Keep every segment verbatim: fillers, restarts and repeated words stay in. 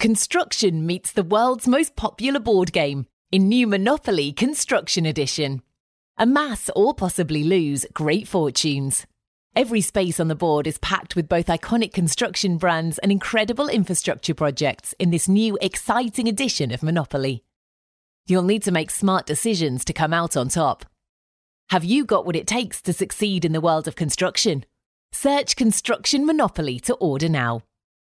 construction meets the world's most popular board game in new Monopoly Construction Edition. Amass or possibly lose great fortunes. Every space on the board is packed with both iconic construction brands and incredible infrastructure projects in this new exciting edition of Monopoly. You'll need to make smart decisions to come out on top. Have you got what it takes to succeed in the world of construction? Search Construction Monopoly to order now.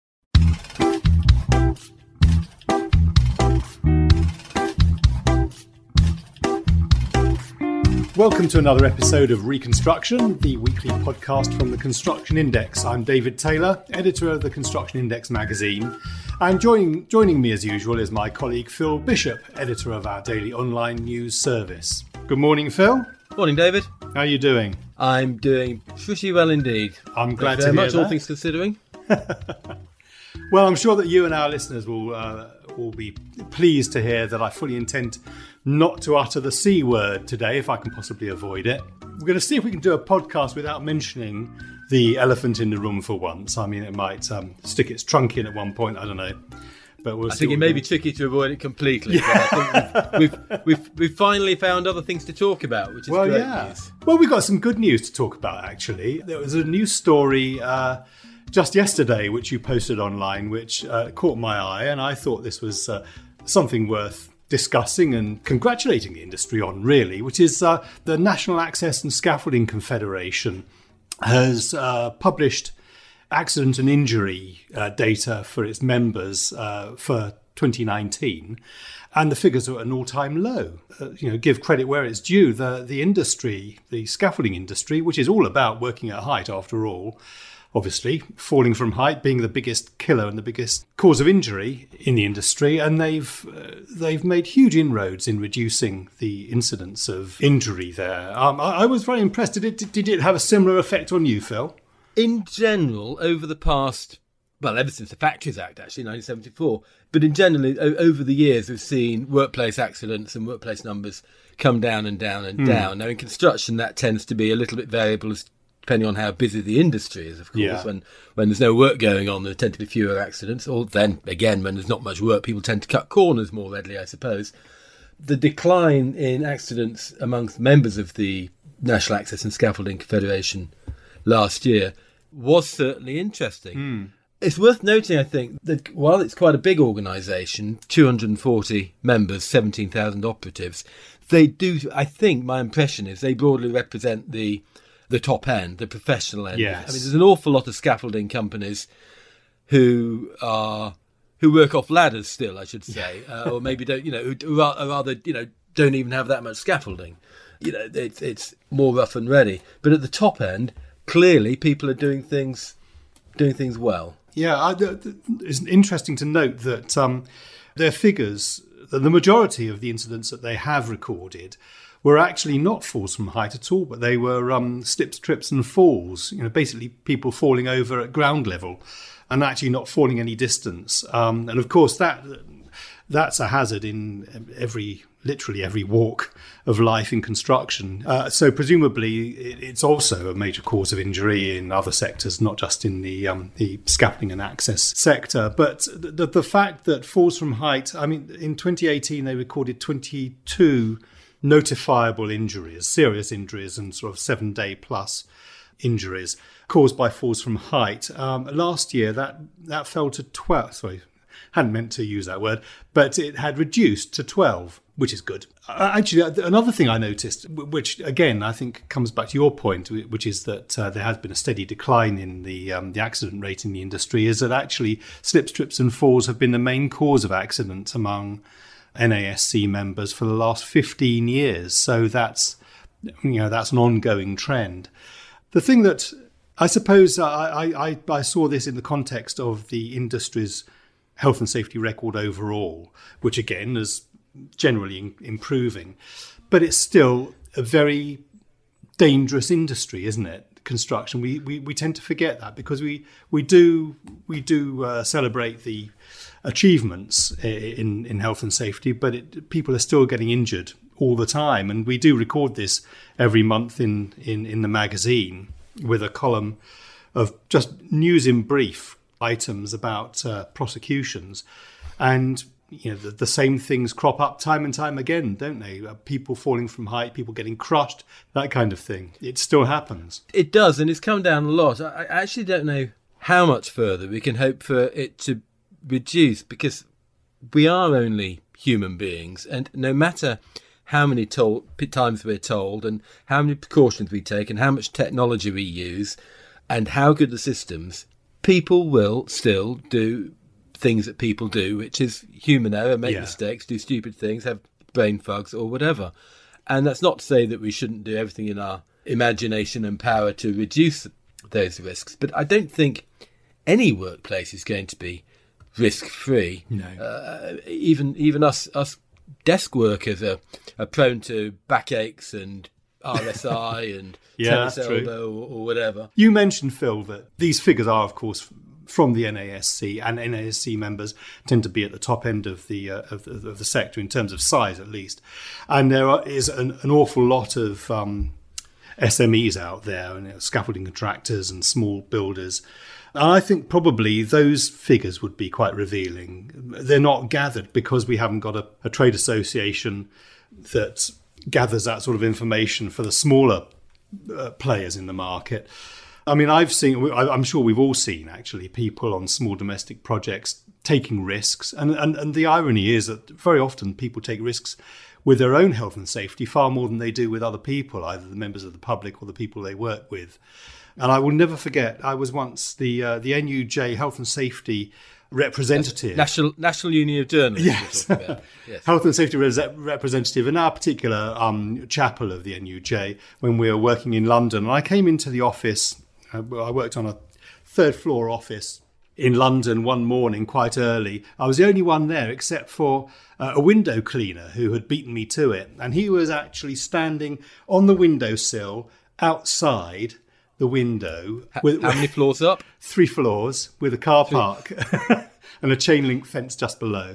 Welcome to another episode of Reconstruction, the weekly podcast from the Construction Index. I'm David Taylor, editor of the Construction Index magazine. And joining, joining me as usual is my colleague Phil Bishop, editor of our daily online news service. Good morning, Phil. Morning, David. How are you doing? I'm doing pretty well indeed. I'm glad Thank you to very hear much, that. all things considering. Well, I'm sure that you and our listeners will uh, will be pleased to hear that I fully intend not to utter the C word today, if I can possibly avoid it. We're going to see if we can do a podcast without mentioning the elephant in the room for once. I mean, it might um, stick its trunk in at one point, I don't know. But we'll I see think it what may we be can- tricky to avoid it completely. But I think we've, we've, we've, we've finally found other things to talk about, which is Well, great yeah. news. Well, we've got some good news to talk about, actually. There was a news story uh, just yesterday, which you posted online, which uh, caught my eye, and I thought this was uh, something worth discussing and congratulating the industry on, really, which is uh, the National Access and Scaffolding Confederation has uh, published accident and injury uh, data for its members uh, for twenty nineteen, and the figures are at an all-time low. Uh, you know, give credit where it's due. The the industry, the scaffolding industry, which is all about working at height after all, obviously falling from height being the biggest killer and the biggest cause of injury in the industry, and they've uh, they've made huge inroads in reducing the incidence of injury there. Um, I, I was very impressed. Did it did it have a similar effect on you, Phil? In general, over the past, well, ever since the Factories Act, actually, nineteen seventy-four, but in general, o- over the years, we've seen workplace accidents and workplace numbers come down and down and mm. down. Now, in construction, that tends to be a little bit variable as depending on how busy the industry is, of course. Yeah. When when there's no work going on, there tend to be fewer accidents. Or then, again, when there's not much work, people tend to cut corners more readily, I suppose. The decline in accidents amongst members of the National Access and Scaffolding Confederation last year was certainly interesting. Mm. It's worth noting, I think, that while it's quite a big organisation, two hundred forty members, seventeen thousand operatives, they do, I think, my impression is they broadly represent the the top end, the professional end. Yes. I mean, there's an awful lot of scaffolding companies who are who work off ladders still, I should say, uh, or maybe don't, you know, who ra- or rather, you know, don't even have that much scaffolding. You know, it's it's more rough and ready. But at the top end, clearly, people are doing things doing things well. Yeah, I, th- th- it's interesting to note that um, their figures, the majority of the incidents that they have recorded, were actually not falls from height at all, but they were um, slips, trips and falls. You know, basically people falling over at ground level and actually not falling any distance. Um, and of course, that that's a hazard in every, literally every walk of life in construction. Uh, so presumably it, it's also a major cause of injury in other sectors, not just in the um, the scaffolding and access sector. But the, the fact that falls from height, I mean, in twenty eighteen they recorded twenty-two notifiable injuries, serious injuries and sort of seven day plus injuries caused by falls from height. Um, last year that that fell to twelve, sorry, hadn't meant to use that word, but it had reduced to twelve, which is good. Uh, actually, another thing I noticed, which again I think comes back to your point, which is that uh, there has been a steady decline in the um, the accident rate in the industry, is that actually slips, trips and falls have been the main cause of accident among N A S C members for the last fifteen years. So that's, you know, that's an ongoing trend. The thing that I suppose I, I, I saw this in the context of the industry's health and safety record overall, which again is generally in, improving, but it's still a very dangerous industry, isn't it? Construction. We, we we tend to forget that because we we do we do uh, celebrate the achievements in in health and safety, but it, people are still getting injured all the time, and we do record this every month in in in the magazine with a column of just news in brief items about uh, prosecutions. And you know, the, the same things crop up time and time again, don't they? Uh, people falling from height, people getting crushed, that kind of thing. It still happens. It does, and it's come down a lot. I, I actually don't know how much further we can hope for it to reduce, because we are only human beings, and no matter how many told, times we're told and how many precautions we take and how much technology we use and how good the systems, people will still do things that people do, which is human error, make yeah. mistakes, do stupid things, have brain fogs or whatever. And that's not to say that we shouldn't do everything in our imagination and power to reduce those risks. But I don't think any workplace is going to be risk-free. No. Uh, even even us us desk workers are, are prone to backaches and R S I and yeah, tennis that's elbow or, or whatever. You mentioned, Phil, that these figures are, of course, from the N A S C, and N A S C members tend to be at the top end of the uh, of, the, of the sector in terms of size, at least. And there are, is an, an awful lot of um, S M Es out there, and you know, scaffolding contractors and small builders. And I think probably those figures would be quite revealing. They're not gathered because we haven't got a, a trade association that gathers that sort of information for the smaller uh, players in the market. I mean, I've seen, I'm sure we've all seen, actually, people on small domestic projects taking risks. And, and, and the irony is that very often people take risks with their own health and safety far more than they do with other people, either the members of the public or the people they work with. And I will never forget, I was once the uh, the N U J Health and Safety representative. National National Union of Journalists. Yes. yes. Health and Safety res- representative in our particular um, chapel of the N U J when we were working in London. And I came into the office. I worked on a third floor office in London one morning quite early. I was the only one there except for uh, a window cleaner who had beaten me to it. And he was actually standing on the windowsill outside the window. With, How many floors up? Three floors with a car park and a chain link fence just below.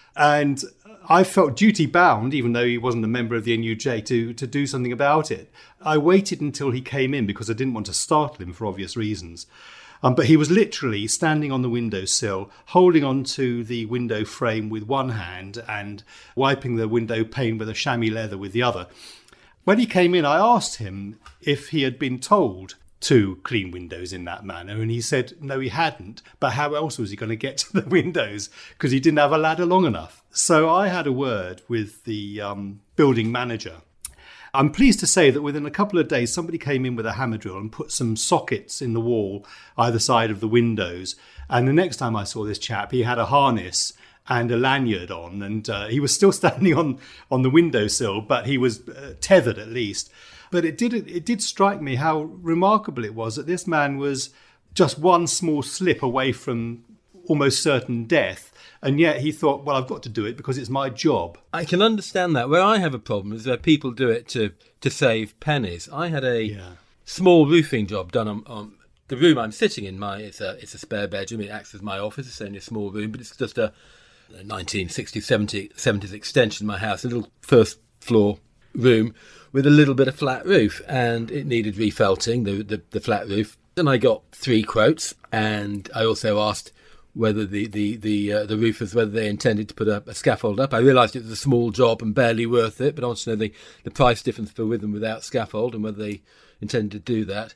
And I felt duty bound, even though he wasn't a member of the N U J, to, to do something about it. I waited until he came in because I didn't want to startle him for obvious reasons. Um, but he was literally standing on the windowsill, holding onto the window frame with one hand and wiping the window pane with a chamois leather with the other. When he came in, I asked him if he had been told to clean windows in that manner, and he said no, he hadn't. But how else was he going to get to the windows? Because he didn't have a ladder long enough. So I had a word with the um, building manager. I'm pleased to say that within a couple of days, somebody came in with a hammer drill and put some sockets in the wall either side of the windows. And the next time I saw this chap, he had a harness and a lanyard on, and uh, he was still standing on, on the windowsill, but he was uh, tethered at least. But it did it did strike me how remarkable it was that this man was just one small slip away from almost certain death. And yet he thought, well, I've got to do it because it's my job. I can understand that. Where I have a problem is where people do it to, to save pennies. I had a yeah. small roofing job done on, on the room I'm sitting in. My it's a it's a spare bedroom. It acts as my office. It's only a small room, but it's just a nineteen sixties, seventies extension of my house, a little first floor room with a little bit of flat roof, and it needed refelting, the, the, the flat roof. And I got three quotes, and I also asked whether the the the, uh, the roofers, whether they intended to put a, a scaffold up. I realised it was a small job and barely worth it, but I wanted to know the, the price difference for with and without scaffold and whether they intended to do that.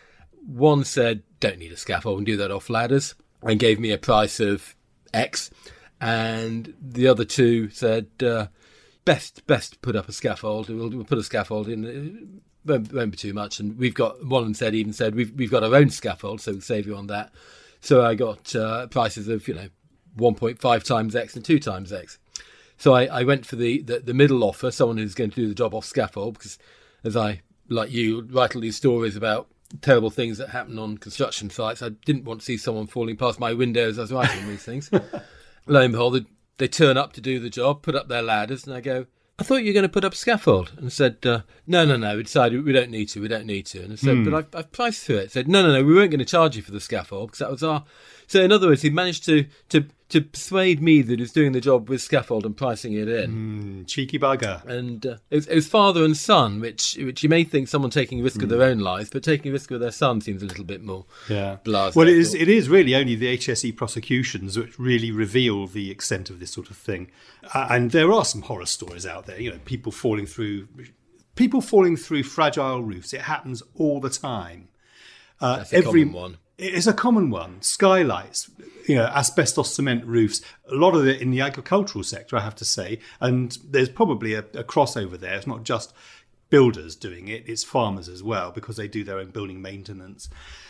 One said, don't need a scaffold and do that off ladders, and gave me a price of X. And the other two said, uh, best best put up a scaffold. We'll, we'll put a scaffold in. It won't, won't be too much. And we've got, one of them said, even said, we've, we've got our own scaffold, so we'll save you on that. So I got uh, prices of, you know, one point five times X and two times X. So I, I went for the, the, the middle offer, someone who's going to do the job off scaffold, because as I, like you, write all these stories about terrible things that happen on construction sites, I didn't want to see someone falling past my window as I was writing these things. Lo and behold, they, they turn up to do the job, put up their ladders, and I go, I thought you were going to put up scaffold. And said, uh, no, no, no, we decided we don't need to, we don't need to. And I said, mm. but I've, I've priced through it. Said, no, no, no, we weren't going to charge you for the scaffold because that was our... So in other words, he managed to, to, to persuade me that it's doing the job with scaffold and pricing it in. Mm, cheeky bugger. And uh, it, was, it was father and son, which which you may think someone taking a risk mm. of their own lives, but taking a risk of their son seems a little bit more yeah. blasé. Well, it is, it is really only the H S E prosecutions which really reveal the extent of this sort of thing. Uh, and there are some horror stories out there, you know, people falling through... People falling through fragile roofs. It happens all the time. Uh, That's a every, common one. It's a common one. Skylights, you know, asbestos cement roofs. A lot of it in the agricultural sector, I have to say. And there's probably a, a crossover there. It's not just builders doing it. It's farmers as well, because they do their own building maintenance.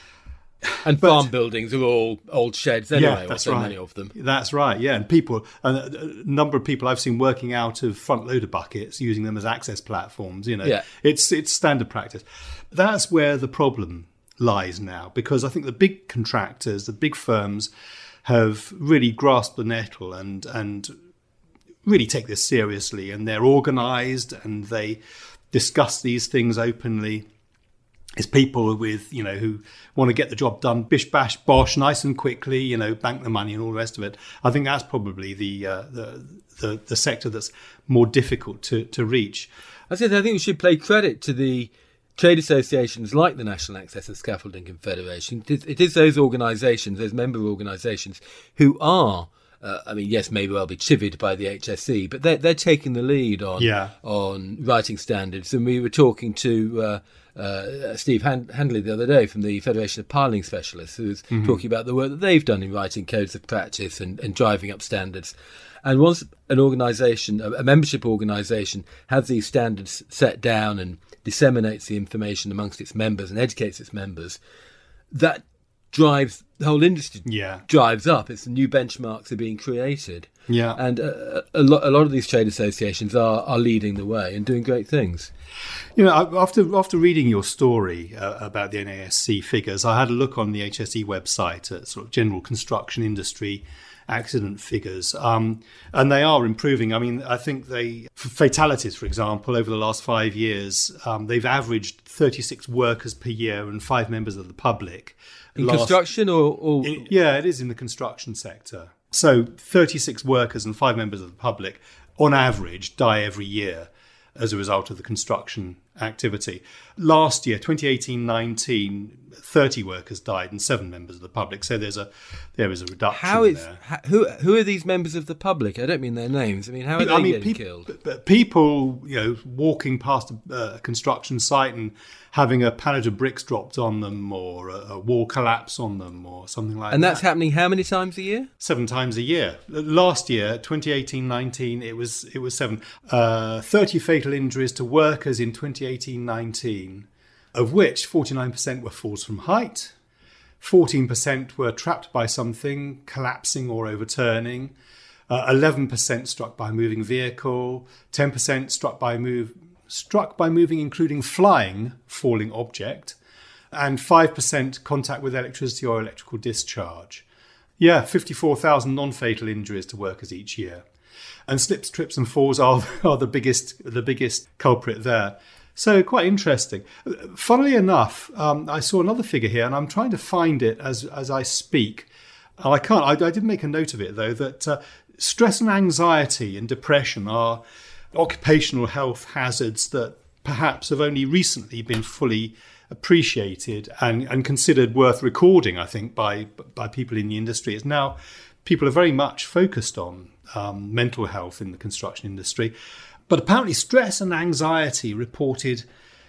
And but, farm buildings are all old sheds anyway, yeah, that's or so right. many of them. That's right, yeah. And people, a number of people I've seen working out of front loader buckets, using them as access platforms, you know. Yeah. It's it's standard practice. That's where the problem lies now, because I think the big contractors, the big firms, have really grasped the nettle and and really take this seriously, and they're organised and they discuss these things openly. It's people with, you know, who want to get the job done, bish, bash, bosh, nice and quickly, you know, bank the money and all the rest of it. I think that's probably the uh, the, the the sector that's more difficult to, to reach. I said I think we should pay credit to the trade associations like the National Access and Scaffolding Confederation. It is, it is those organisations, those member organisations, who are, uh, I mean, yes, maybe well be chivied by the H S E, but they're, they're taking the lead on yeah. on writing standards. And we were talking to uh, uh, Steve Hand- Handley the other day from the Federation of Piling Specialists, who was mm-hmm. talking about the work that they've done in writing codes of practice and, and driving up standards. And once an organisation, a membership organisation, has these standards set down and disseminates the information amongst its members and educates its members, that drives the whole industry yeah. drives up. It's new benchmarks are being created. Yeah. And uh, a, lot, a lot of these trade associations are, are leading the way and doing great things. You know, after after reading your story uh, about the N A S C figures, I had a look on the H S E website at sort of general construction industry accident figures, um, and they are improving. I mean, I think they, for fatalities, for example, over the last five years, um, they've averaged thirty-six workers per year and five members of the public. In last, construction or...? or... In, yeah, it is in the construction sector. So thirty-six workers and five members of the public, on average, die every year as a result of the construction activity. Last year, twenty eighteen nineteen, thirty workers died and seven members of the public. So there's a there is a reduction how is, there. How, who who are these members of the public? I don't mean their names. I mean, how are they I mean, getting pe- killed? But people, you know, walking past a uh, construction site and having a pallet of bricks dropped on them, or a, a wall collapse on them, or something like that. And that's happening how many times a year? Seven times a year. Last year, twenty eighteen nineteen, it was it was seven. Uh, thirty fatal injuries to workers in twenty eighteen nineteen, of which forty-nine percent were falls from height, fourteen percent were trapped by something, collapsing or overturning, uh, eleven percent struck by a moving vehicle, ten percent struck by a move struck by moving, including flying, falling object, and five percent contact with electricity or electrical discharge. Yeah, fifty-four thousand non-fatal injuries to workers each year. And slips, trips and falls are, are the biggest the biggest culprit there. So quite interesting. Funnily enough, um, I saw another figure here, and I'm trying to find it as as I speak. And I can't. I, I did make a note of it, though, that uh, stress and anxiety and depression are occupational health hazards that perhaps have only recently been fully appreciated and, and considered worth recording, I think, by by people in the industry. It's now people are very much focused on um, mental health in the construction industry. But apparently stress and anxiety reported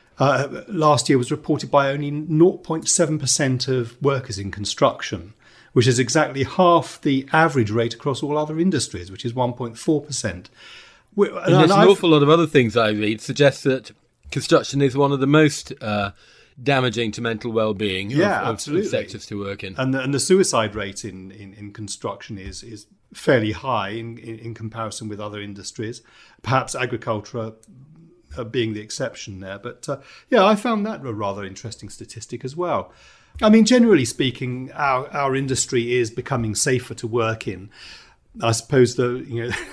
uh, last year was reported by only zero point seven percent of workers in construction, which is exactly half the average rate across all other industries, which is one point four percent. And, and there's an I've, awful lot of other things I read suggest that construction is one of the most uh, damaging to mental well-being yeah, of, absolutely. of sectors to work in. And the, and the suicide rate in, in, in construction is is fairly high in, in, in comparison with other industries, perhaps agriculture uh, being the exception there. But uh, yeah, I found that a rather interesting statistic as well. I mean, generally speaking, our, our industry is becoming safer to work in. I suppose the you know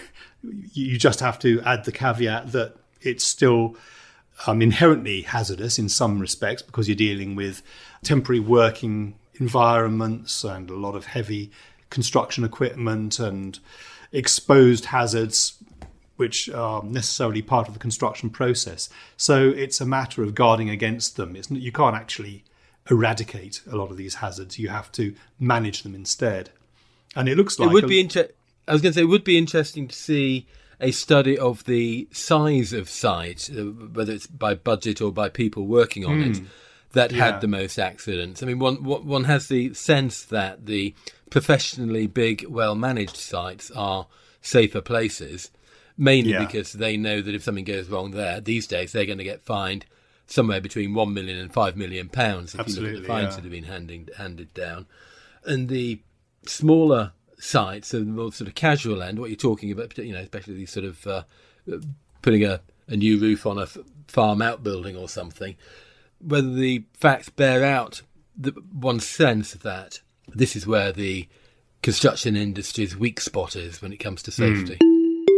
you just have to add the caveat that it's still um, inherently hazardous in some respects because you're dealing with temporary working environments and a lot of heavy construction equipment and exposed hazards which are necessarily part of the construction process. So it's a matter of guarding against them. It's, you can't actually eradicate a lot of these hazards. You have to manage them instead. And it looks like... It would a, be inter- I was going to say, it would be interesting to see a study of the size of sites, uh, whether it's by budget or by people working on mm, it, that yeah. had the most accidents. I mean, one one has the sense that the professionally big, well-managed sites are safer places, mainly yeah. because they know that if something goes wrong there, these days they're going to get fined somewhere between one million and five million pounds if Absolutely, you look at the fines yeah. that have been handing, handed down. And the smaller sites, and the more sort of casual end, what you're talking about, you know, especially these sort of uh, putting a, a new roof on a f- farm outbuilding or something, whether the facts bear out the, one's sense that this is where the construction industry's weak spot is when it comes to safety. Mm.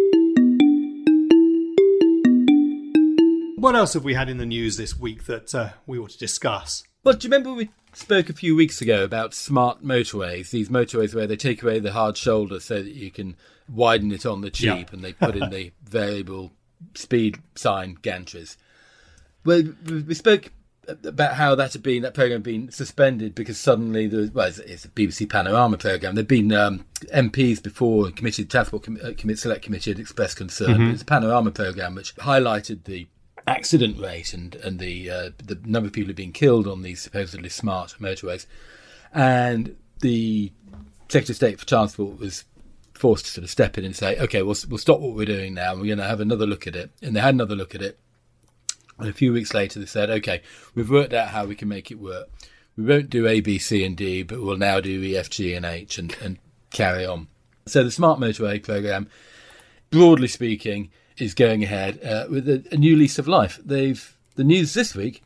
What else have we had in the news this week that uh, we ought to discuss? Well, do you remember we spoke a few weeks ago about smart motorways, these motorways where they take away the hard shoulder so that you can widen it on the cheap, yeah. and they put in the variable speed sign gantries. Well, we spoke about how that had been, that programme had been suspended because suddenly, there, well, it's, it's a B B C Panorama programme. There'd been um, M Ps before, committee, Transport Com- uh, Select Committee had expressed concern. Mm-hmm. But it's a Panorama programme which highlighted the accident rate and and the uh, the number of people who've been killed on these supposedly smart motorways, and the Secretary of State for Transport was forced to sort of step in and say, "Okay, we'll we'll stop what we're doing now. And we're going to have another look at it." And they had another look at it, and a few weeks later they said, "Okay, we've worked out how we can make it work. We won't do A, B, C, and D, but we'll now do E, F, G, and H, and, and carry on." So the smart motorway programme, broadly speaking, is going ahead uh, with a, a new lease of life. They've the news this week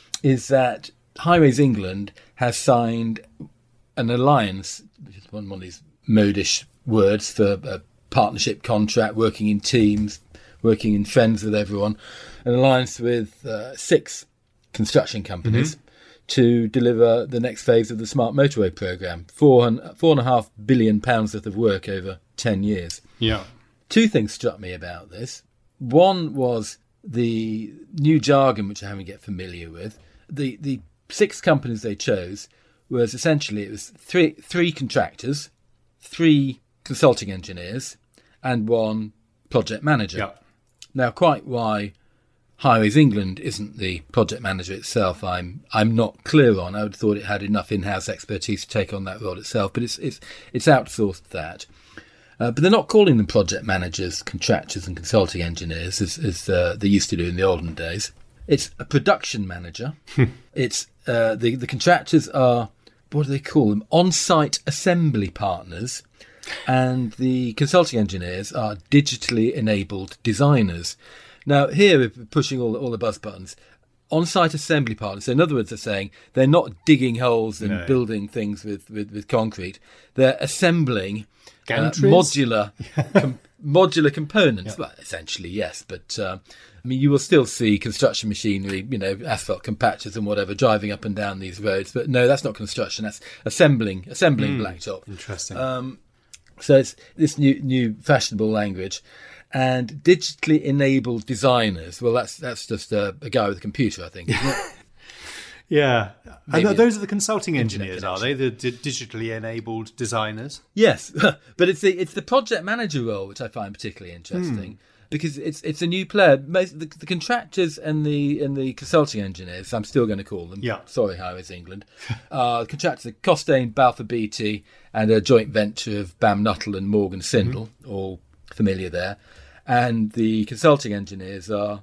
is that Highways England has signed an alliance, which is one, one of these modish words for a partnership contract, working in teams, working in friends with everyone, an alliance with uh, six construction companies mm-hmm. to deliver the next phase of the smart motorway programme. Four and four and a half billion pounds worth of work over ten years. Yeah. Two things struck me about this. One was the new jargon, which I haven't get familiar with. The the six companies they chose was essentially, it was three three contractors, three consulting engineers, and one project manager. Yeah. Now, quite why Highways England isn't the project manager itself, I'm I'm not clear on. I would have thought it had enough in-house expertise to take on that role itself, but it's it's it's outsourced that. Uh, but they're not calling them project managers, contractors and consulting engineers as, as uh, they used to do in the olden days. It's a production manager. It's uh, the, the contractors are, what do they call them? On-site assembly partners. And the consulting engineers are digitally enabled designers. Now, here we're pushing all, all the buzz buttons. On-site assembly partners. So in other words, they're saying they're not digging holes and no. building things with, with, with concrete. They're assembling Uh, modular com- modular components. Yeah. Well, essentially, yes. But, uh, I mean, you will still see construction machinery, you know, asphalt compactors and whatever, driving up and down these roads. But no, that's not construction. That's assembling assembling mm, blacktop. Interesting. Um, so it's this new new fashionable language. And digitally enabled designers, well, that's that's just a, a guy with a computer, I think, isn't it? Yeah. And those are the consulting engineers, are they? The d- digitally enabled designers? Yes. But it's the it's the project manager role which I find particularly interesting mm. because it's it's a new player. Most, the, the contractors and the and the consulting engineers, I'm still going to call them. Yeah. Sorry, Highways England. uh, contractors are Costain, Balfour Beatty, and a joint venture of Bam Nuttall and Morgan Sindall, mm-hmm. all familiar there. And the consulting engineers are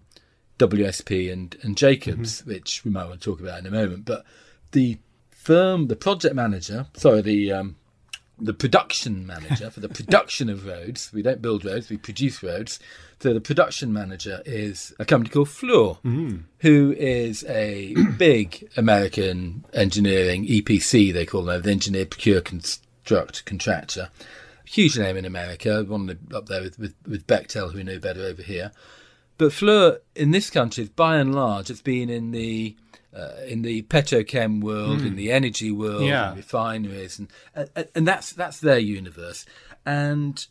W S P and, and Jacobs, mm-hmm. which we might want to talk about in a moment. But the firm, the project manager, sorry, the um, the production manager for the production of roads, we don't build roads, we produce roads. So the production manager is a company called Fluor, mm-hmm. who is a big American engineering E P C, they call them, the engineer, procure, construct, contractor. Huge name in America, one of the, up there with, with, with Bechtel, who we know better over here. But Fluor in this country, by and large, has been in the uh, in the petrochem world, mm. in the energy world, yeah. in refineries, and, and and that's that's their universe. And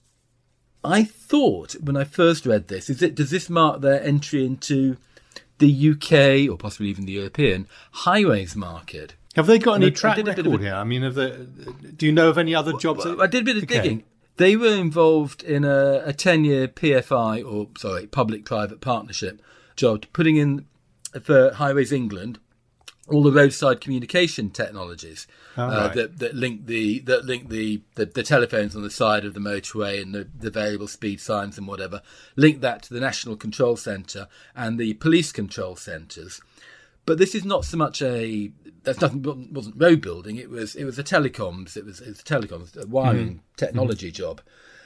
I thought when I first read this, is it does this mark their entry into the U K or possibly even the European highways market? Have they got any And I- I track did a bit record of a- here? I mean, have they, do you know of any other jobs? Well, I did a bit of Okay. digging. They were involved in a, a ten-year P F I, or sorry, public-private partnership job, putting in for Highways England all the roadside communication technologies Oh, uh, right. that that link the that link the, the, the telephones on the side of the motorway and the, the variable speed signs and whatever. Link that to the National Control Centre and the police control centres. But this is not so much a that's nothing wasn't road building. It was it was a telecoms. It was it was a telecoms a wiring Mm. technology job.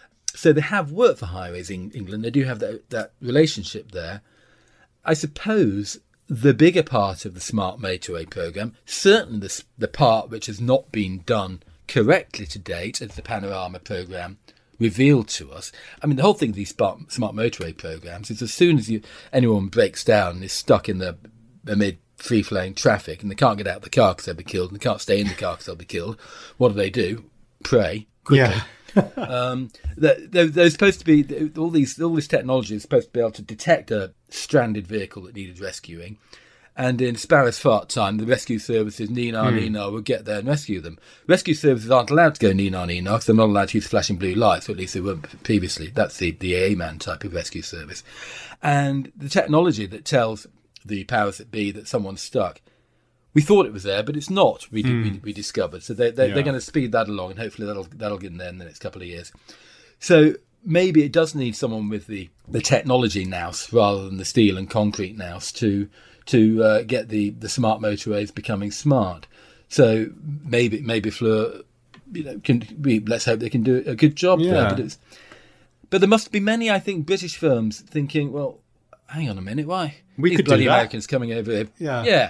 So they have worked for Highways in England. They do have that that relationship there. I suppose the bigger part of the Smart Motorway programme, certainly the the part which has not been done correctly to date, as the Panorama programme revealed to us. I mean, the whole thing of these smart, smart motorway programmes is as soon as you anyone breaks down and is stuck in the amid free-flowing traffic and they can't get out of the car because they'll be killed and they can't stay in the car because they'll be killed, what do they do? Pray quickly. Yeah. um, they're, they're, they're supposed to be all these all this technology is supposed to be able to detect a stranded vehicle that needed rescuing, and in sparse fart time, the rescue services Nina Hmm. Nina will get there and rescue them. Rescue services aren't allowed to go Nina Nina because they're not allowed to use flashing blue lights, or at least they weren't previously. That's the the A man type of rescue service, and the technology that tells the powers that be that someone's stuck. We thought it was there, but it's not. We Mm. we, we discovered. So they they're, Yeah. they're going to speed that along, and hopefully that'll that'll get in there in the next couple of years. So maybe it does need someone with the, the technology nous rather than the steel and concrete nous to to uh, get the, the smart motorways becoming smart. So maybe maybe Fleur, you know, can we let's hope they can do a good job Yeah. there. But it's but there must be many, I think, British firms thinking, well, hang on a minute, why We these could do bloody that. Americans coming over here? Yeah. yeah.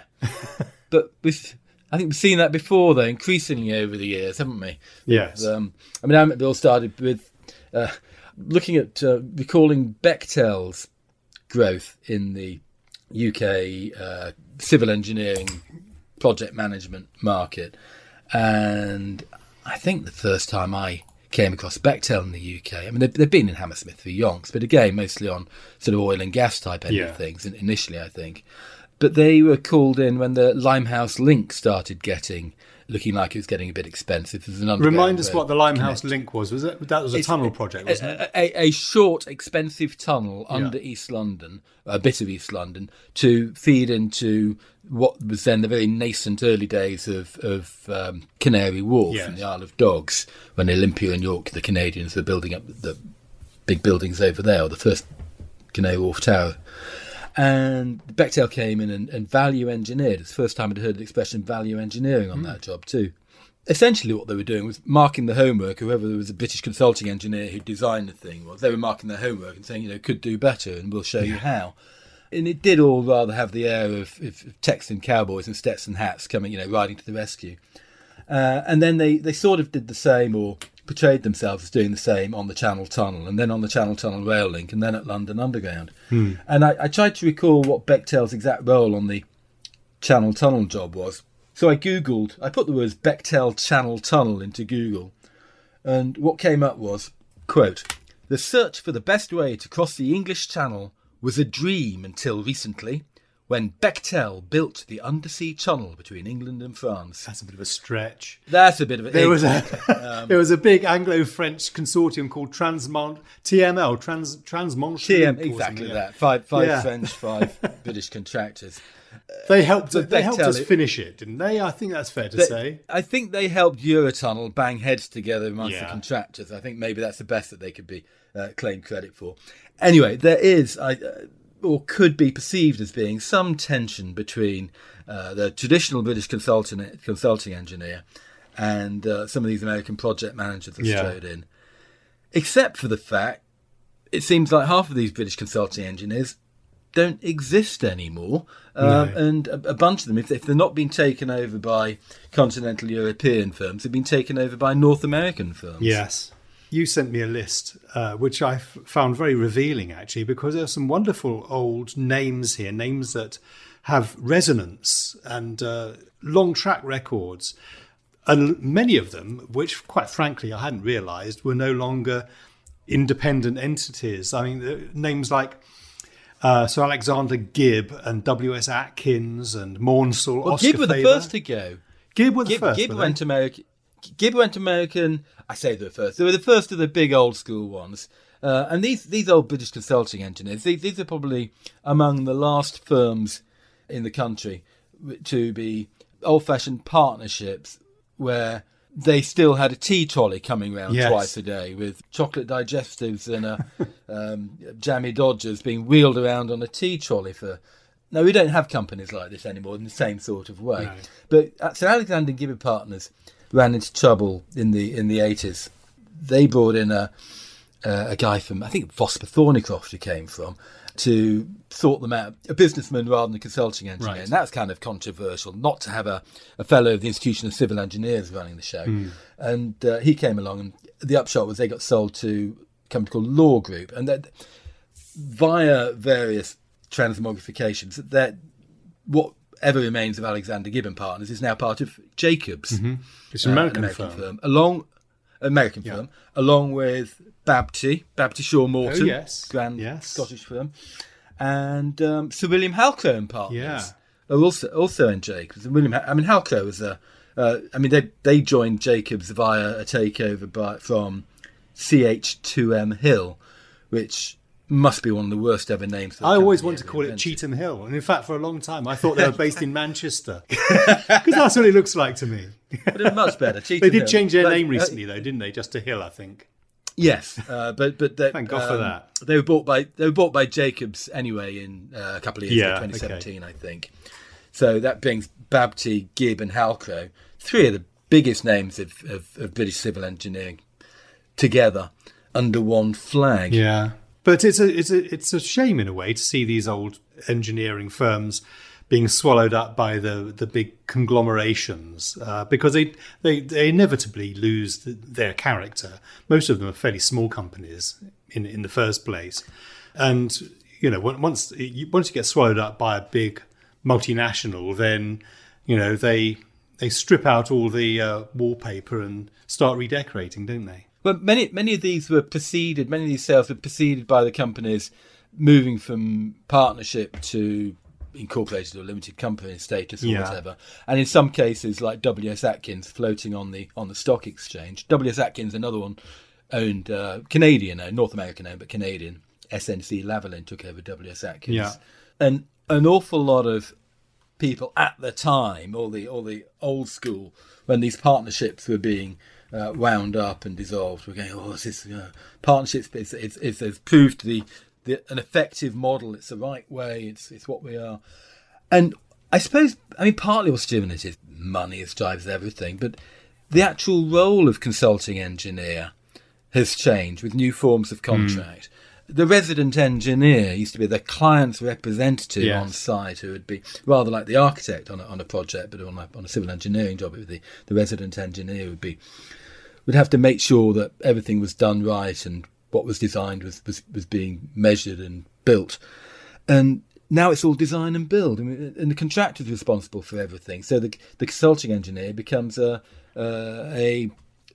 But we've, I think we've seen that before, though, increasingly over the years, haven't we? Yes. Um, I mean, it all started with uh, looking at uh, recalling Bechtel's growth in the U K uh, civil engineering project management market. And I think the first time I came across Bechtel in the U K, I mean, they've, they've been in Hammersmith for yonks, but again, mostly on sort of oil and gas type end Yeah. of things in- initially, I think. But they were called in when the Limehouse Link started getting, looking like it was getting a bit expensive. There's an underground Remind us road what the Limehouse connect. link was. Was it that was a It's- tunnel project, wasn't it? A, a, a short, expensive tunnel under East London, a bit of East London, to feed into what was then the very nascent early days of, of um, Canary Wharf Yes. and the Isle of Dogs, when Olympia and York, the Canadians, were building up the big buildings over there, or the first Canary Wharf Tower. And Bechtel came in and, and value engineered. It's the first time I'd heard the expression value engineering on that job too. Essentially what they were doing was marking the homework. Whoever was a British consulting engineer who designed the thing was, they were marking their homework and saying, you know, could do better and we'll show you how. And it did all rather have the air of, of Texan cowboys and Stetson hats coming, you know, riding to the rescue. Uh, and then they, they sort of did the same, or portrayed themselves as doing the same on the Channel Tunnel, and then on the Channel Tunnel rail link, and then at London Underground. Hmm. And I, I tried to recall what Bechtel's exact role on the Channel Tunnel job was. So I Googled, I put the words Bechtel Channel Tunnel into Google, and what came up was, quote, "The search for the best way to cross the English Channel was a dream until recently, when Bechtel built the undersea tunnel between England and France." That's a bit of a stretch. That's a bit of a... There was a there was a big Anglo-French consortium called Transmont T M L Trans Transmanche. T M, Link or exactly something, yeah. that. Five, five Yeah. French, five British contractors. They helped. But They helped Bechtel- us finish it, didn't they? I think that's fair to They- say. I think they helped Eurotunnel bang heads together amongst the Yeah. contractors. I think maybe that's the best that they could be uh, claimed credit for. Anyway, there is, I, uh, or could be perceived as being, some tension between uh, the traditional British consulting consulting engineer and uh, some of these American project managers that Yeah. strode in. Except for the fact, it seems like half of these British consulting engineers don't exist anymore. Um, No. And a, a bunch of them, if, if they're not being taken over by continental European firms, they've been taken over by North American firms. Yes. You sent me a list, uh, which I f- found very revealing, actually, because there are some wonderful old names here, names that have resonance and uh, long track records. And many of them, which quite frankly I hadn't realised, were no longer independent entities. I mean, names like uh, Sir Alexander Gibb and W S Atkins and Maunsell, well, Oscar Gibb were the Faber. first to go. Gibb were the Gibb, first. Gibb were went they? American. Gibb went American. I say they were first. They were the first of the big old school ones. Uh, and these these old British consulting engineers, these, these are probably among the last firms in the country to be old-fashioned partnerships where they still had a tea trolley coming round Yes. twice a day with chocolate digestives and a, um, jammy Dodgers being wheeled around on a tea trolley for... No, we don't have companies like this anymore in the same sort of way. No. But uh, Sir Alexander Gibb and Partners ran into trouble in the in the eighties. They brought in a uh, a guy from, I think, Vosper Thornycroft he came from, to sort them out, a businessman rather than a consulting engineer. Right. And that's kind of controversial, not to have a, a fellow of the Institution of Civil Engineers running the show. Mm. And uh, he came along, and the upshot was they got sold to a company called Law Group. And that, via various transmogrifications, that whatever remains of Alexander Gibb and Partners is now part of Jacobs. Mm-hmm. It's an American, uh, American firm. firm. Along, American Yeah. firm, along with Babty, Babty Shaw Morton, Oh, yes. grand Yes. Scottish firm, and um, Sir William Halcrow and Partners Yeah. are also also in Jacobs. And William, I mean, Halcrow was a, uh, I mean, they they joined Jacobs via a takeover by from C H two M Hill, which must be one of the worst ever names. For a I always company wanted to ever call it invented. Cheetham Hill. And in fact, for a long time, I thought they were based in Manchester. Because that's what it looks like to me. But it's much better. They Cheetham did Hill. change their But, name uh, recently, though, didn't they? Just to Hill, I think. Yes, uh, but but they, Thank God for that. They were bought by they were bought by Jacobs anyway in uh, a couple of years Yeah, ago, twenty seventeen, I think. So that brings Babty, Gibb, and Halcrow, three of the biggest names of, of, of British civil engineering, together under one flag. Yeah, but it's a it's a it's a shame in a way to see these old engineering firms being swallowed up by the the big conglomerations uh, because they, they they inevitably lose the, their character. Most of them are fairly small companies in in the first place, and you know once you, once you get swallowed up by a big multinational, then you know they they strip out all the uh, wallpaper and start redecorating, don't they? But many many of these were preceded. Many of these sales were preceded by the companies moving from partnership to incorporated or limited company status or Yeah. whatever. And in some cases, like W S Atkins floating on the on the stock exchange. W S Atkins, another one, owned uh, Canadian, owned, North American owned, but Canadian. S N C Lavalin took over W S Atkins. Yeah. And an awful lot of people at the time, all the all the old school, when these partnerships were being uh, wound up and dissolved, were going, oh, this is uh, partnerships. It's, it's, it's, it's proved to be the, an effective model. It's the right way. It's it's what we are. And I suppose, I mean, partly what's driven it is money. It drives everything. But the actual role of consulting engineer has changed with new forms of contract. Mm. The resident engineer used to be the client's representative Yes. on site, who would be rather like the architect on a, on a project, but on a, on a civil engineering job, it would be the resident engineer would be would have to make sure that everything was done right and what was designed was, was, was being measured and built. And now it's all design and build, I mean, and the contractor is responsible for everything. So the the consulting engineer becomes a uh, a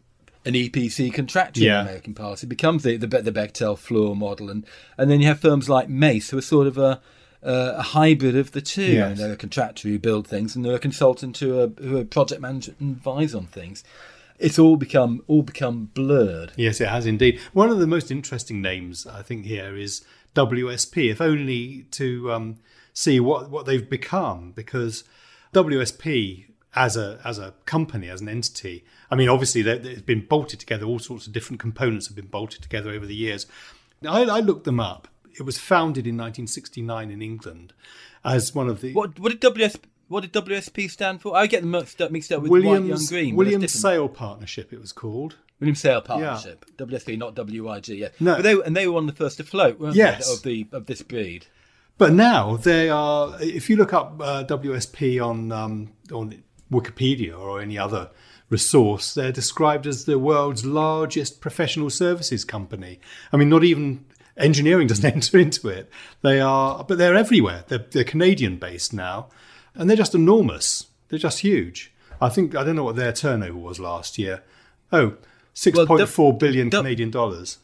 an E P C contractor Yeah. in the American parts. It becomes the the, Be- the Bechtel floor model, and and then you have firms like Mace, who are sort of a uh, a hybrid of the two. Yes. And they're a contractor who build things, and they're a consultant who are who are project manager and advise on things. It's all become all become blurred. Yes, it has indeed. One of the most interesting names, I think, here is W S P, if only to um, see what, what they've become, because W S P as a as a company, as an entity, I mean, obviously they- it's been bolted together, all sorts of different components have been bolted together over the years. I, I looked them up. It was founded in nineteen sixty-nine in England as one of the... What what did W S what did W S P stand for? I get them mixed up, mixed up with White Young Williams, Green. but Williams that's different. Sale Partnership, it was called. William Sale Partnership, W S P, not W I G. Yeah, No. but they and they were one of the first to float, weren't Yes. they, of the of this breed? But now they are. If you look up uh, W S P on um, on Wikipedia or any other resource, they're described as the world's largest professional services company. I mean, not even engineering doesn't enter into it. They are, but they're everywhere. They're, they're Canadian-based now, and they're just enormous. They're just huge. I think, I don't know what their turnover was last year. Oh, six point four well, billion du- Canadian dollars.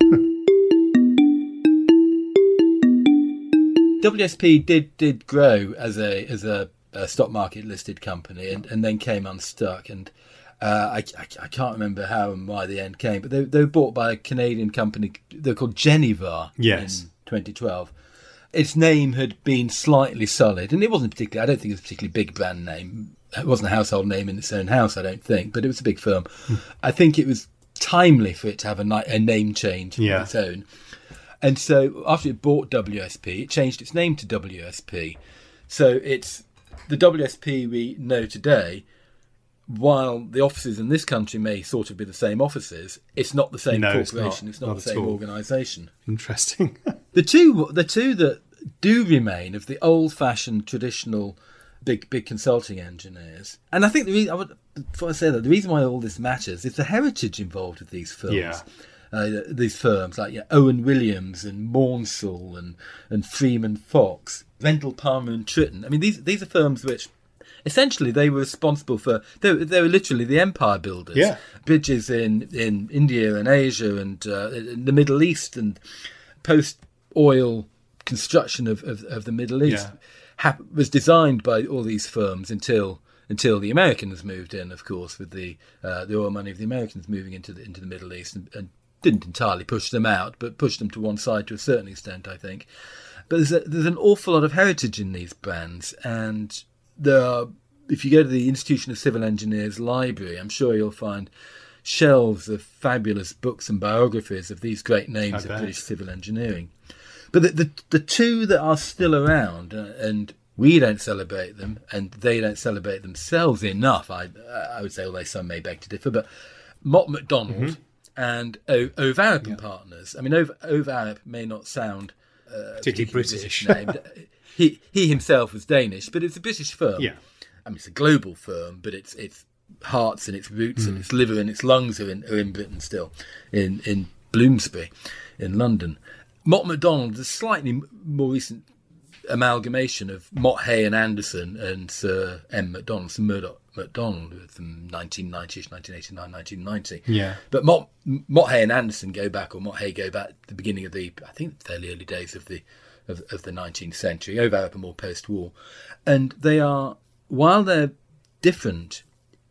W S P did did grow as a as a, a stock market listed company, and, and then came unstuck. And uh, I, I I can't remember how and why the end came, but they they were bought by a Canadian company. They're called Genivar. Yes. In twenty twelve. Its name had been slightly sullied, and it wasn't particularly. I don't think it was a particularly big brand name. It wasn't a household name in its own house, I don't think, but it was a big firm. Hmm. I think it was timely for it to have a, a name change yeah. of its own. And so after it bought W S P, it changed its name to W S P. So it's the W S P we know today. While the offices in this country may sort of be the same offices, it's not the same no, corporation. It's not, it's not, not the same organisation. Interesting. the two, the two that do remain of the old-fashioned, traditional, big, big consulting engineers, and I think the reason I would, before I say that, the reason why all this matters is the heritage involved with these firms. Yeah. Uh, these firms like you know, Owen Williams and Maunsell and, and Freeman Fox, Rendell Palmer and Tritton. I mean, these these are firms which essentially they were responsible for, they were, they were literally the empire builders. Yeah. Bridges in, in India and Asia and uh, in the Middle East, and post-oil construction of, of, of the Middle East yeah. ha- was designed by all these firms until... Until the Americans moved in, of course, with the uh, the oil money of the Americans moving into the into the Middle East, and, and didn't entirely push them out, but pushed them to one side to a certain extent, I think. But there's a, there's an awful lot of heritage in these brands, and there are, if you go to the Institution of Civil Engineers library, I'm sure you'll find shelves of fabulous books and biographies of these great names of British civil engineering. But the, the the two that are still around, uh, and we don't celebrate them, and they don't celebrate themselves enough, I I would say, although some may beg to differ, but Mott MacDonald mm-hmm. and o- Ove Arup and yeah. Partners. I mean, Ove, Ove Arup may not sound uh, particularly British. British name. he he himself was Danish, but it's a British firm. Yeah. I mean, it's a global firm, but its its hearts and its roots mm. and its liver and its lungs are in are in Britain still, in in Bloomsbury, in London. Mott MacDonald is a slightly more recent amalgamation of Mott, Hay and Anderson and Sir M. MacDonald, Sir Murdoch MacDonald from nineteen ninety-ish, nineteen eighty-nine, nineteen ninety. Yeah. But Mott, Mott, Hay and Anderson go back, or Mott, Hay go back to the beginning of the, I think, fairly early days of the of, of the nineteenth century. Ove Arup are more post-war. And they are, while they're different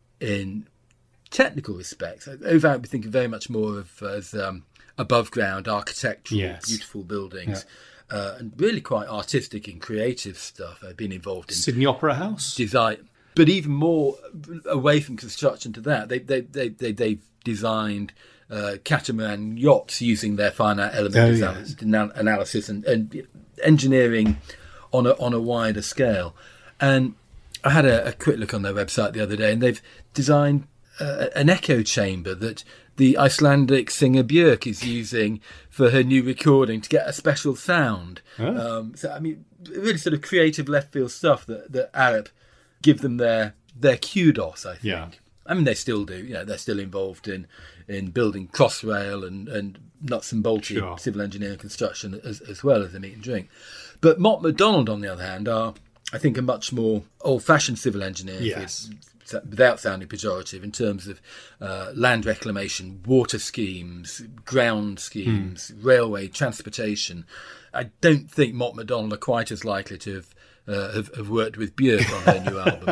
in technical respects, Ove Arup we think very much more of as um, above-ground, architectural, yes. beautiful buildings. Yeah. Uh, and really quite artistic and creative stuff. I've been involved in Sydney Opera House design, but even more away from construction to that, they they they, they they've designed uh, catamaran yachts using their finite element oh, design, yes. analysis and, and engineering on a on a wider scale. And I had a, a quick look on their website the other day, and they've designed uh, an echo chamber that the Icelandic singer Björk is using for her new recording to get a special sound. Oh. Um, so, I mean, really sort of creative left field stuff that, that Arup give them their their kudos, I think. Yeah. I mean, they still do. You know, they're still involved in, in building Crossrail and, and nuts and bolty sure. civil engineering construction as, as well as the meat and drink. But Mott MacDonald, on the other hand, are, I think, a much more old-fashioned civil engineer. Yes. Without sounding pejorative, in terms of uh, land reclamation, water schemes, ground schemes, mm. railway, transportation. I don't think Mott MacDonald are quite as likely to have uh, have, have worked with Björk on her new album.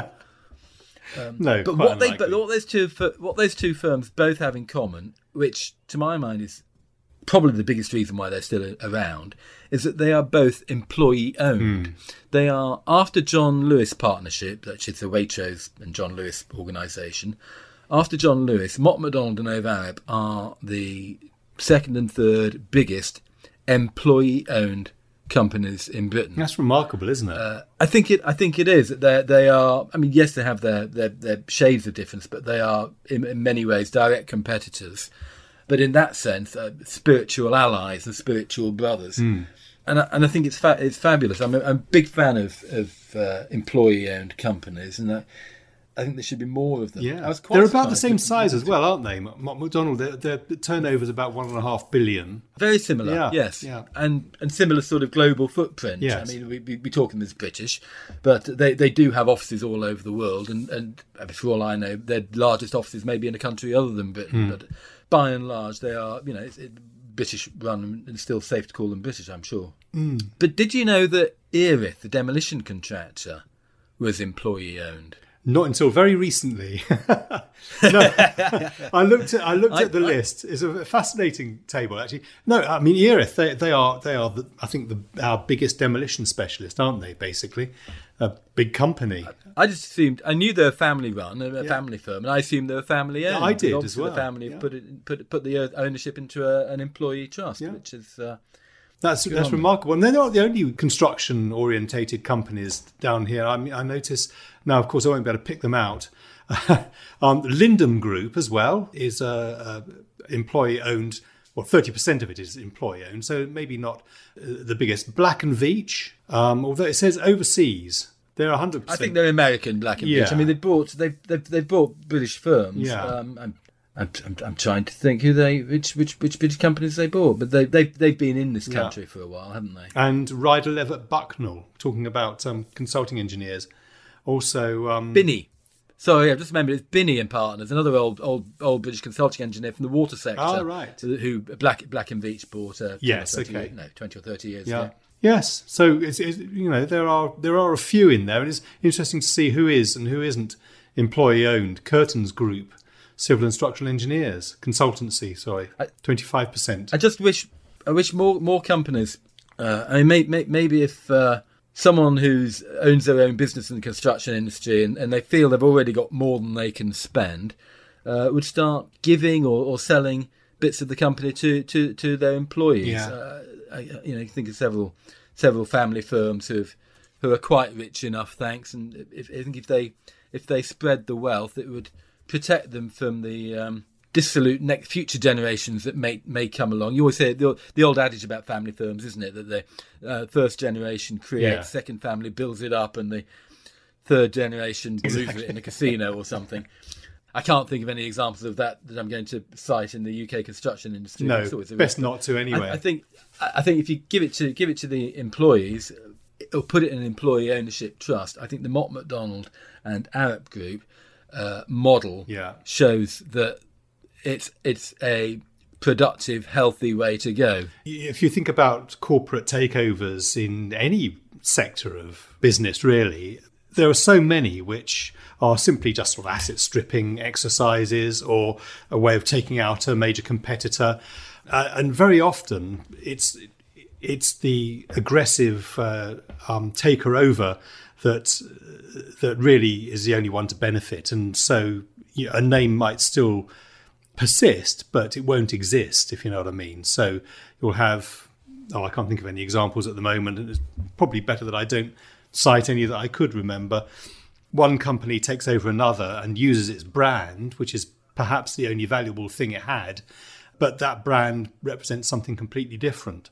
Um, no, but quite what they unlikely. but what those two what those two firms both have in common, which to my mind is probably the biggest reason why they're still around, is that they are both employee-owned. Mm. They are, after John Lewis Partnership, which is the Waitrose and John Lewis organisation, after John Lewis, Mott MacDonald and Ove Arup are the second and third biggest employee-owned companies in Britain. That's remarkable, isn't it? Uh, I think it. I think it is. They they are. I mean, yes, they have their their, their shades of difference, but they are in, in many ways direct competitors. But in that sense, uh, spiritual allies and spiritual brothers. Mm. And I, and I think it's fa- it's fabulous. I'm a, I'm a big fan of of uh, employee-owned companies, and uh, I think there should be more of them. Yeah, I was quite they're about the surprised same that- size as well, aren't they? M- McDonald, their, their turnover is about one and a half billion. Very similar, Yeah, yes, yeah. and and similar sort of global footprint. Yes. I mean, we we we talk them as British, but they, they do have offices all over the world, and and for all I know, their largest offices may be in a country other than Britain, Hmm. but by and large, they are, you know, it's, it, British run, and it's still safe to call them British, I'm sure. Mm. But did you know that Erith, the demolition contractor, was employee owned? Not until very recently. No, I looked at I looked at the I- I- list. It's a fascinating table, actually. No, I mean Erith. They they are they are the, I think the, our biggest demolition specialist, aren't they? Basically, a big company. I just assumed I knew they're a family run, a Yeah. family firm, and I assumed they were family owned. I did But as obviously well, The family yeah. have put it put put the ownership into a, an employee trust, Yeah. which is uh, That's Good that's on them. remarkable. And they're not the only construction orientated companies down here. I mean, I notice now. Of course, I won't be able to pick them out. um, Lindum Group as well is a, a employee owned. Well, thirty percent of it is employee owned, so maybe not uh, the biggest. Black and Veatch, um, although it says overseas, they're one hundred I percent. think they're American Black and Yeah. Veatch. I mean, they bought they've they've, they've bought British firms. Yeah. Um, I'm, I'm I'm I'm trying to think who they which which which British companies they bought, but they they they've been in this Yeah. country for a while, haven't they? And Ryder Levitt Bucknell, talking about um, consulting engineers. Also, um, Binney. Sorry, I've just remembered it's Binney and Partners, another old old old British consulting engineer from the water sector. Oh, right. Who Black Black and Veatch bought uh, Yes, twenty or thirty okay. years- no, twenty or thirty years Yeah. ago. Yes. So it's, it's you know there are there are a few in there, and it's interesting to see who is and who isn't employee owned. Curtains Group, civil and structural engineers, consultancy. Sorry, twenty five percent. I just wish I wish more more companies. Uh, I mean, may, may, maybe if uh, someone who's owns their own business in the construction industry and, and they feel they've already got more than they can spend, uh, would start giving or, or selling bits of the company to to, to their employees. Yeah. Uh, I, you know, you think of several several family firms who've who are quite rich enough, thanks. And if, I think if they if they spread the wealth, it would protect them from the um, dissolute next future generations that may may come along. You always hear the, the old adage about family firms, isn't it? That the uh, first generation creates, Yeah. second family builds it up, and the third generation loses it in a casino or something. I can't think of any examples of that that I'm going to cite in the U K construction industry. No, It's always a best risk. not to anyway. I, I think I think if you give it to give it to the employees or put it in an employee ownership trust, I think the Mott MacDonald and Arup Group uh, model Yeah. shows that it's it's a productive, healthy way to go. If you think about corporate takeovers in any sector of business, really, there are so many which are simply just sort of asset stripping exercises or a way of taking out a major competitor. Uh, and very often it's it's the aggressive uh, um, taker over that that really is the only one to benefit. And so you know, a name might still persist, but it won't exist, if you know what I mean. So you'll have, oh, I can't think of any examples at the moment, and it's probably better that I don't cite any that I could remember. One company takes over another and uses its brand, which is perhaps the only valuable thing it had, but that brand represents something completely different.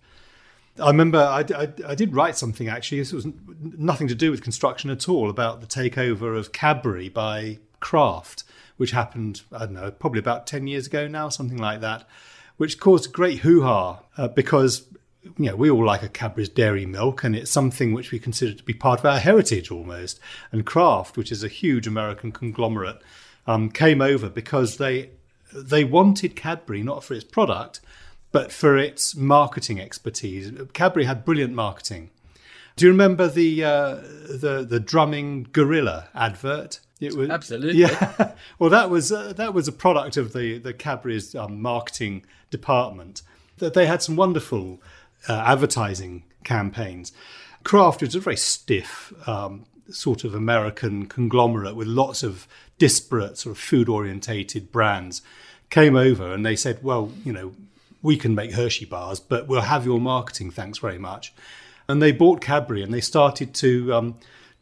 I remember I, I, I did write something, actually. This was nothing to do with construction at all, about the takeover of Cadbury by Kraft, which happened, I don't know, probably about ten years ago now, something like that, which caused a great hoo-ha uh, because, you know, we all like a Cadbury's dairy milk, and it's something which we consider to be part of our heritage almost. And Kraft, which is a huge American conglomerate, um, came over because they they wanted Cadbury not for its product, but for its marketing expertise. Cadbury had brilliant marketing. Do you remember the uh, the the drumming gorilla advert? It was, Absolutely. Yeah. Well, that was uh, that was a product of the the Cadbury's um, marketing department. That they had some wonderful uh, advertising campaigns. Kraft was a very stiff um, sort of American conglomerate with lots of disparate sort of food orientated brands. Came over and they said, well, you know, we can make Hershey bars, but we'll have your marketing, thanks very much. And they bought Cadbury and they started to um,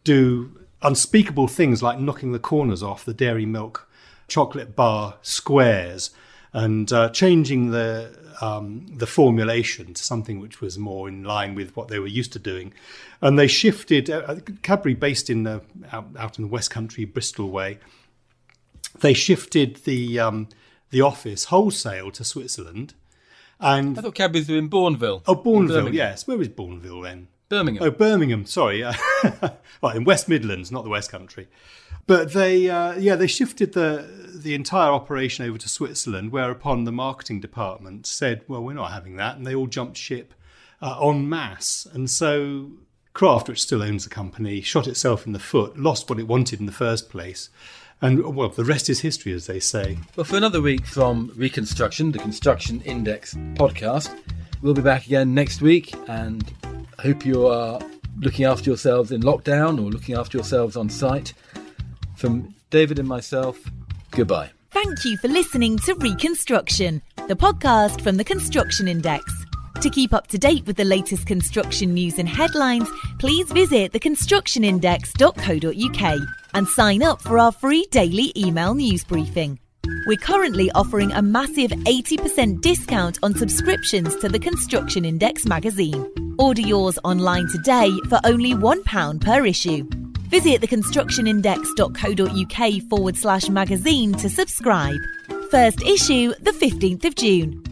do unspeakable things like knocking the corners off the dairy milk chocolate bar squares and uh, changing the um, the formulation to something which was more in line with what they were used to doing. And they shifted, uh, Cadbury based in the, out, out in the West Country, Bristol way, they shifted the um, the office wholesale to Switzerland. And I thought Cadbury's were in Bourneville. Oh, Bourneville, Birmingham. yes. Where is Bourneville then? Birmingham. Oh, Birmingham, sorry. Well, in West Midlands, not the West Country. But they, uh, yeah, they shifted the the entire operation over to Switzerland, whereupon the marketing department said, well, we're not having that. And they all jumped ship uh, en masse. And so Kraft, which still owns the company, shot itself in the foot, lost what it wanted in the first place. And, well, the rest is history, as they say. Well, for another week from Reconstruction, the Construction Index podcast, we'll be back again next week, and I hope you are looking after yourselves in lockdown or looking after yourselves on site. From David and myself, goodbye. Thank you for listening to Reconstruction, the podcast from the Construction Index. To keep up to date with the latest construction news and headlines, please visit the construction index dot co dot uk and sign up for our free daily email news briefing. We're currently offering a massive eighty percent discount on subscriptions to the Construction Index magazine. Order yours online today for only one pound per issue. Visit the construction index dot co dot uk forward slash magazine to subscribe. First issue the fifteenth of June.